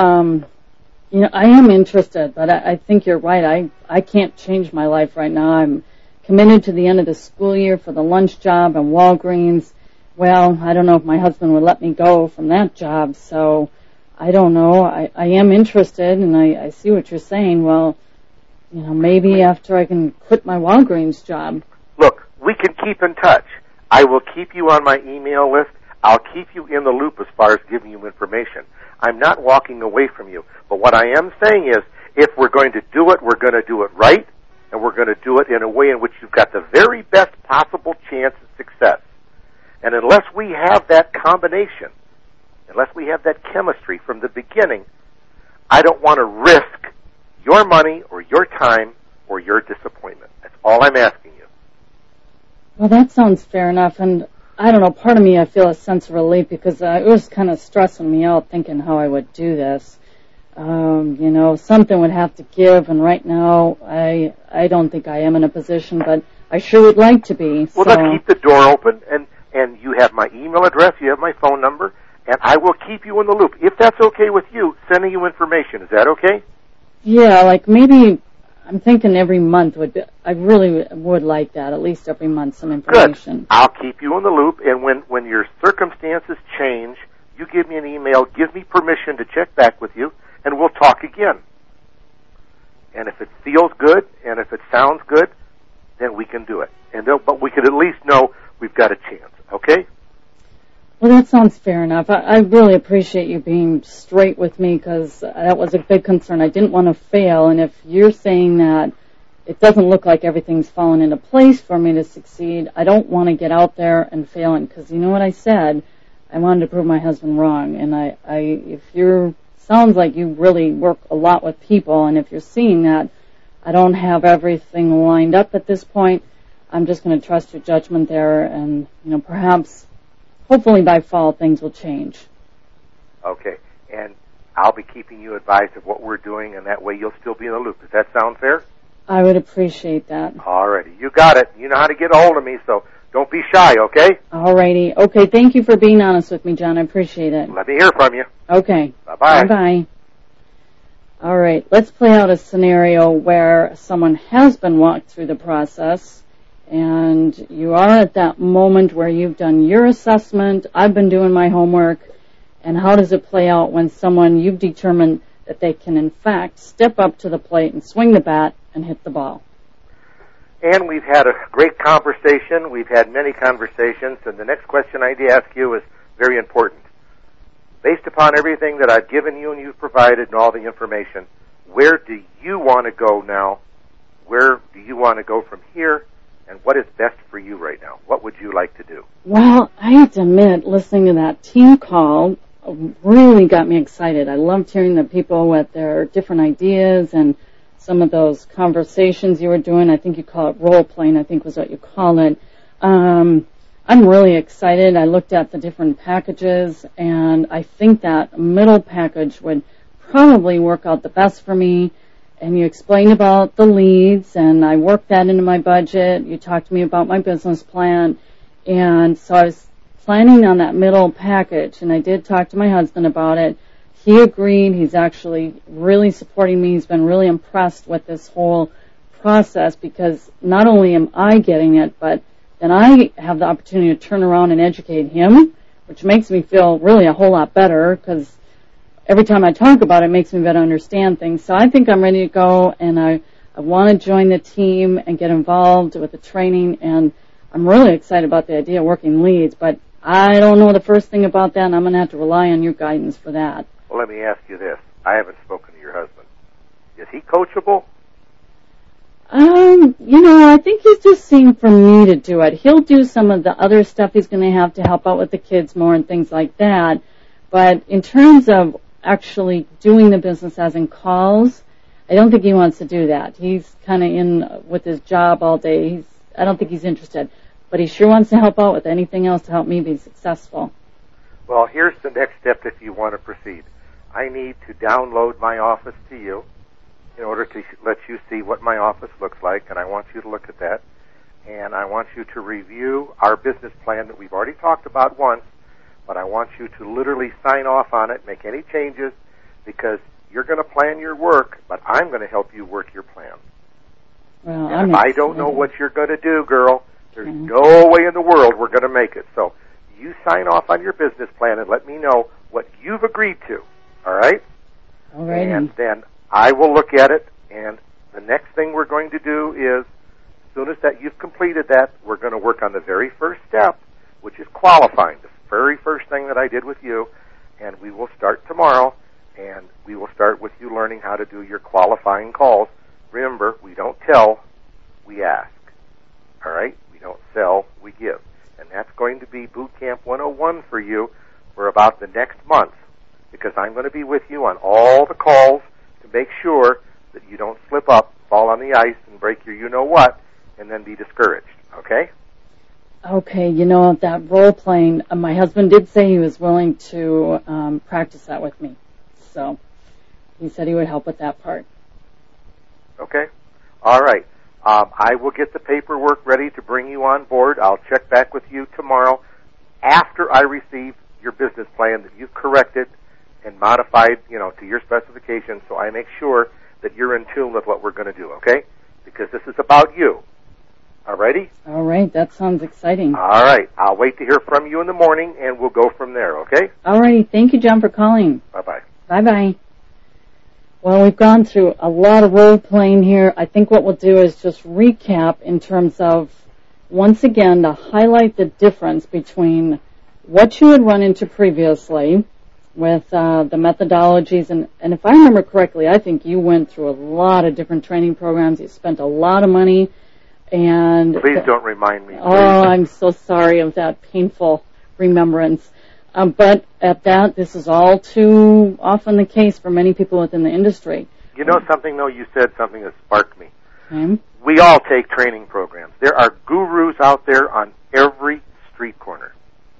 I am interested, but I think you're right. I can't change my life right now. I'm committed to the end of the school year for the lunch job and Walgreens. Well, I don't know if my husband would let me go from that job, so I don't know. I am interested, and I see what you're saying. Well, maybe after I can quit my Walgreens job. Look, we can keep in touch. I will keep you on my email list. I'll keep you in the loop as far as giving you information. I'm not walking away from you. But what I am saying is, if we're going to do it, we're going to do it right, and we're going to do it in a way in which you've got the very best possible chance of success. And unless we have that combination, unless we have that chemistry from the beginning, I don't want to risk your money or your time or your disappointment. That's all I'm asking you. Well, that sounds fair enough, and I don't know, part of me I feel a sense of relief because it was kind of stressing me out thinking how I would do this. Something would have to give, and right now I don't think I am in a position, but I sure would like to be. Well, let's keep the door open, and you have my email address, you have my phone number, and I will keep you in the loop. If that's okay with you, sending you information, is that okay? Yeah, like maybe I'm thinking every month would be, I really would like that, at least every month some information. Good. I'll keep you in the loop, and when your circumstances change, you give me an email, give me permission to check back with you, and we'll talk again. And if it feels good, and if it sounds good, then we can do it. But we could at least know we've got a chance, okay? Well, that sounds fair enough. I really appreciate you being straight with me because that was a big concern. I didn't want to fail, and if you're saying that it doesn't look like everything's fallen into place for me to succeed, I don't want to get out there and fail, because you know what I said? I wanted to prove my husband wrong, and if you're sounds like you really work a lot with people, and if you're seeing that I don't have everything lined up at this point, I'm just going to trust your judgment there, and perhaps, hopefully by fall, things will change. Okay, and I'll be keeping you advised of what we're doing, and that way you'll still be in the loop. Does that sound fair? I would appreciate that. All righty, you got it. You know how to get a hold of me, so don't be shy, okay? All righty. Okay, thank you for being honest with me, John. I appreciate it. Let me hear from you. Okay. Bye-bye. Bye-bye. All right, let's play out a scenario where someone has been walked through the process, and you are at that moment where you've done your assessment, I've been doing my homework, and how does it play out when someone you've determined that they can, in fact, step up to the plate and swing the bat and hit the ball? And we've had a great conversation. We've had many conversations, and the next question I ask you is very important. Based upon everything that I've given you and you've provided and all the information, where do you want to go now? Where do you want to go from here? And what is best for you right now? What would you like to do? Well, I have to admit, listening to that team call really got me excited. I loved hearing the people with their different ideas and some of those conversations you were doing. I think you call it role playing, I think was what you call it. I'm really excited. I looked at the different packages, and I think that middle package would probably work out the best for me. And you explained about the leads, and I worked that into my budget. You talked to me about my business plan. And so I was planning on that middle package, and I did talk to my husband about it. He agreed. He's actually really supporting me. He's been really impressed with this whole process, because not only am I getting it, but then I have the opportunity to turn around and educate him, which makes me feel really a whole lot better, because every time I talk about it, it makes me better understand things. So I think I'm ready to go, and I want to join the team and get involved with the training, and I'm really excited about the idea of working leads, but I don't know the first thing about that, and I'm going to have to rely on your guidance for that. Well, let me ask you this. I haven't spoken to your husband. Is he coachable? I think he's just seeing for me to do it. He'll do some of the other stuff. He's going to have to help out with the kids more and things like that. But in terms of actually doing the business as in calls, I don't think he wants to do that. He's kind of in with his job all day. I don't think he's interested. But he sure wants to help out with anything else to help me be successful. Well, here's the next step if you want to proceed. I need to download my office to you in order to let you see what my office looks like, and I want you to look at that. And I want you to review our business plan that we've already talked about once, but I want you to literally sign off on it, make any changes, because you're going to plan your work, but I'm going to help you work your plan. Well, and if I don't know what you're going to do, girl, there's no way in the world we're going to make it. So you sign off on your business plan and let me know what you've agreed to, all right? All right. And then I will look at it, and the next thing we're going to do is, as soon as that you've completed that, we're going to work on the very first step, which is qualifying, the very first thing that I did with you, and we will start tomorrow, and we will start with you learning how to do your qualifying calls. Remember, we don't tell, we ask, all right? We don't sell, we give. And that's going to be Boot Camp 101 for you for about the next month, because I'm going to be with you on all the calls to make sure that you don't slip up, fall on the ice, and break your you-know-what, and then be discouraged, okay? Okay, that role-playing, my husband did say he was willing to practice that with me. So he said he would help with that part. Okay. All right. I will get the paperwork ready to bring you on board. I'll check back with you tomorrow after I receive your business plan that you've corrected and modified, to your specifications, so I make sure that you're in tune with what we're going to do, okay? Because this is about you. All righty? All right. That sounds exciting. All right. I'll wait to hear from you in the morning, and we'll go from there, okay? All right. Thank you, John, for calling. Bye-bye. Bye-bye. Well, we've gone through a lot of role-playing here. I think what we'll do is just recap in terms of, once again, to highlight the difference between what you had run into previously with the methodologies. And if I remember correctly, I think you went through a lot of different training programs. You spent a lot of money. And please don't remind me. Please. Oh, I'm so sorry of that painful remembrance. But at that, this is all too often the case for many people within the industry. You know something, though? You said something that sparked me. Okay. We all take training programs. There are gurus out there on every street corner.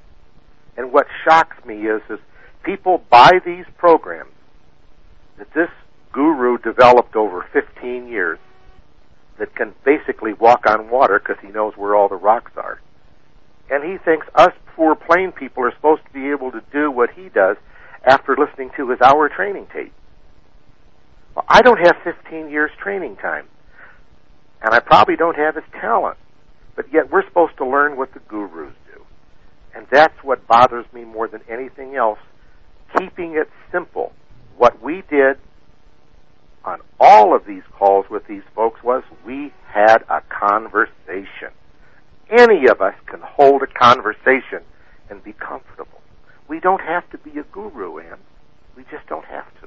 And what shocks me is people buy these programs that this guru developed over 15 years that can basically walk on water because he knows where all the rocks are. And he thinks us poor plain people are supposed to be able to do what he does after listening to his hour training tape. Well, I don't have 15 years training time, and I probably don't have his talent, but yet we're supposed to learn what the gurus do. And that's what bothers me more than anything else, keeping it simple. What we did on all of these calls with these folks was we had a conversation. Any of us can hold a conversation and be comfortable. We don't have to be a guru, Ann. We just don't have to.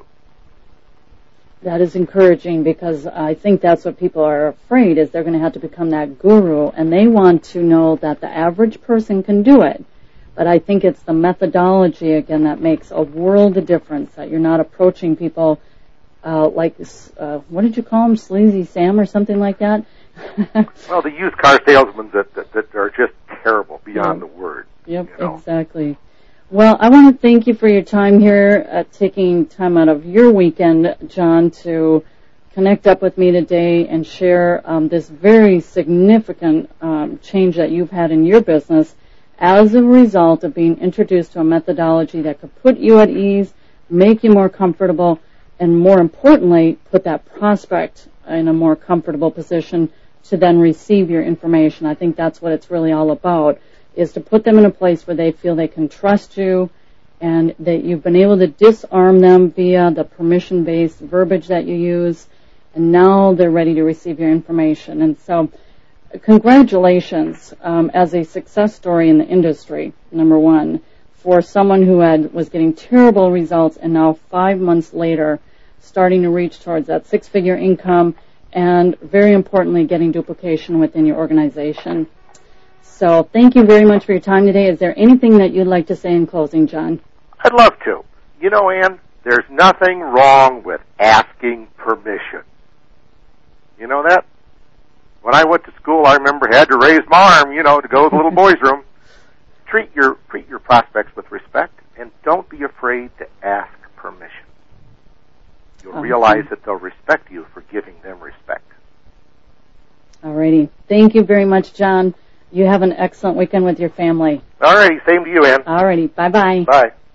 That is encouraging, because I think that's what people are afraid, is they're going to have to become that guru, and they want to know that the average person can do it. But I think it's the methodology, again, that makes a world of difference, that you're not approaching people like this, what did you call him, Sleazy Sam or something like that? Well, the used car salesmen that are just terrible beyond the word. Yep, exactly. Well, I want to thank you for your time here, taking time out of your weekend, John, to connect up with me today and share this very significant change that you've had in your business as a result of being introduced to a methodology that could put you at ease, make you more comfortable, and more importantly, put that prospect in a more comfortable position to then receive your information. I think that's what it's really all about, is to put them in a place where they feel they can trust you and that you've been able to disarm them via the permission-based verbiage that you use, and now they're ready to receive your information. And so congratulations as a success story in the industry, number one, for someone who was getting terrible results and now 5 months later starting to reach towards that six-figure income and, very importantly, getting duplication within your organization. So thank you very much for your time today. Is there anything that you'd like to say in closing, John? I'd love to. You know, Ann, there's nothing wrong with asking permission. You know that? When I went to school, I remember had to raise my arm, to go to the little boys' room. Treat your prospects with respect, and don't be afraid to ask permission. You'll realize that they'll respect you for giving them respect. All righty. Thank you very much, John. You have an excellent weekend with your family. All righty. Same to you, Ann. All righty. Bye-bye. Bye.